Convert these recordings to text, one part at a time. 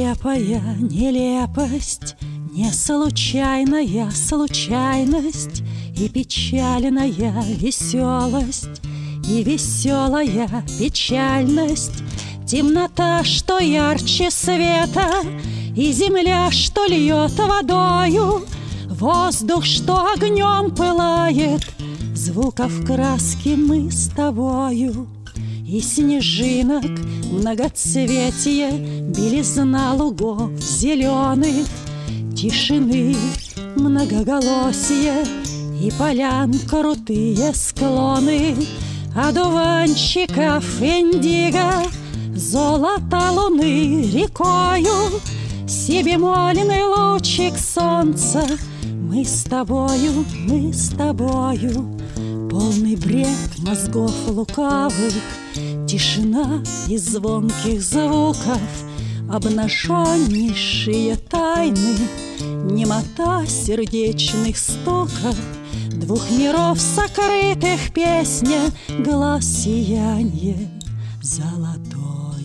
нелепая нелепость, не случайная случайность, и печальная веселость, и веселая печальность. Темнота, что ярче света, и земля, что льет водою, воздух, что огнем пылает, звуков краски мы с тобою. И снежинок многоцветие, белизна лугов зеленых, тишины многоголосие, и полян крутые склоны, одуванчиков индиго, золото луны рекою, сибемольный лучик солнца. Мы с тобою, мы с тобою. Полный бред мозгов лукавых, тишина из звонких звуков, обнаженнейшие тайны, немота сердечных стуков, двух миров сокрытых песня, глаз сиянье золотое.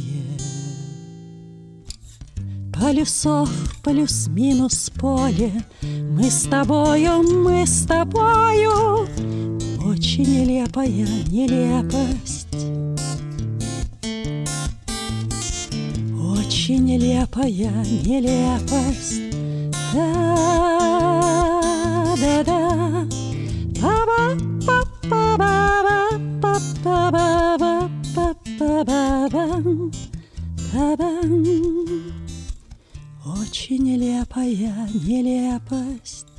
Полюсов плюс-минус поле, мы с тобою, мы с тобою. Очень нелепая нелепость, очень нелепая нелепость. Да-да-да, ба-ба-ба-ба-ба-ба-ба-ба-ба-ба-ба-бам. Очень нелепая нелепость.